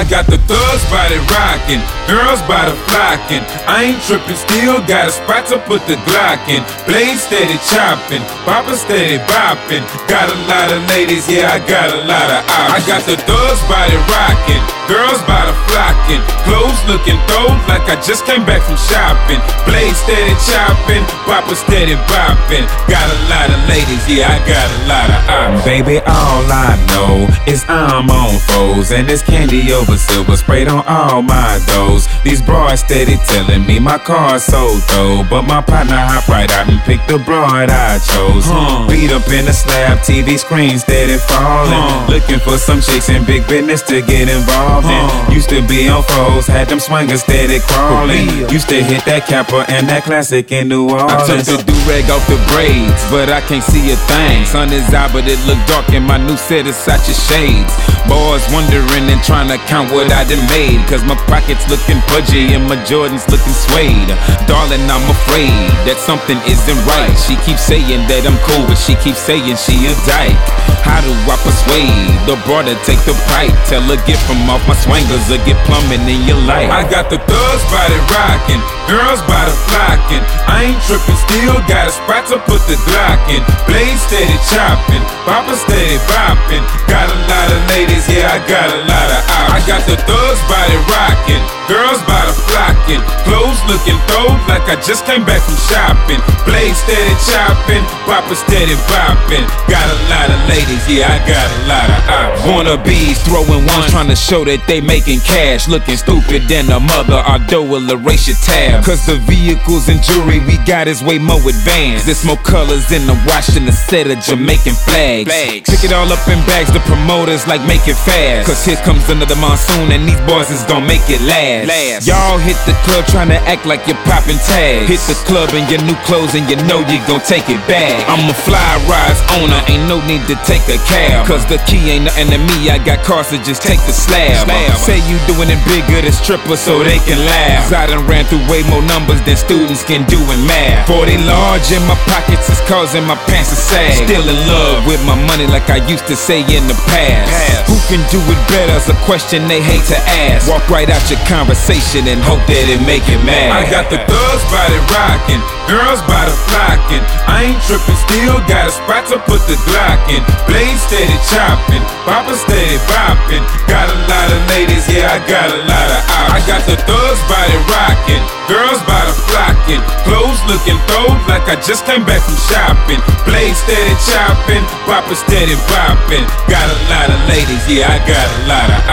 I got the thugs body rockin', girls body flockin'. I ain't trippin', still got a spot to put the Glock in. Blade steady choppin', Papa steady boppin'. Got a lot of ladies, yeah, I got a lot of options. I got the thugs body rockin', girls body flockin'. Clothes looking thrown like I just came back from shopping. Blade steady choppin', Papa steady boppin'. Got a lot of ladies, yeah, I got a lot of options. Baby, all I know is I'm on foes, and it's candy over silver sprayed on all my doors. These bras steady telling me my car's sold though, but my partner hop right out and pick the broad I chose. Beat up in the slab, TV screen steady falling. Looking for some chicks in big business to get involved in. Used to be on foes, had them swingers steady crawling. Used to hit that Kappa and that classic in New Orleans. I took the do-rag off the braids, but I can't see a thing. Sun is out, but it look dark in my new set of such a shades. Boys wondering and trying to count what I done made, cause my pockets looking pudgy and my Jordans looking suede. Darling, I'm afraid that something isn't right. She keeps saying that I'm cool, but she keeps saying she a dyke. How do I persuade the broad to take the pipe? Tell her get from off my swingers or get plumbing in your life. I got the thugs body rockin', girls body flockin'. I ain't trippin', still got a spot to put the Glock in. Blade steady choppin', Papa steady boppin'. Got a lot of ladies, yeah, I got a lot of options. I got the thugs body rockin', girls body flockin'. Clothes looking thrown like I just came back from shopping. Blade steady choppin', Papa steady boppin'. Got a lot of ladies, yeah, I got a lot of options. Wannabes throwing ones trying to show that they making cash, looking stupid than a mother, although will erase your tab. Cause the vehicles and jewelry we got is way more advanced. There's more colors in the watch than a set of Jamaican flags. Pick it all up in bags, the promoters like make it fast. Cause here comes another monsoon and these boys is gon' make it last. Y'all hit the club trying to act like you're popping tags. Hit the club in your new clothes and you know you gon' take it back. I'm a fly rise owner, ain't no need to take a cab. Cause the key ain't nothing to me, I got cars to just take the slab. Say you doing it bigger than strippers so they can laugh. Cause I done ran through way more numbers than students can do in math. 40 large in my pockets is causing my pants to sag. Still in love with my money like I used to say in the past. Who can do it better is a question they hate to ask. Walk right out your conversation and hope that it make it mad. I got the thugs body rockin', girls body flockin'. I ain't trippin', still got a spot to put the Glock in. Blade steady choppin', Papa steady boppin'. Got a lot of ladies, yeah, I got a lot of options. I got the thugs body rockin', girls body flockin'. Clothes looking thrown like I just came back from shopping. Blade steady choppin', Papa steady boppin'. Got a lot of ladies, yeah, I got a lot of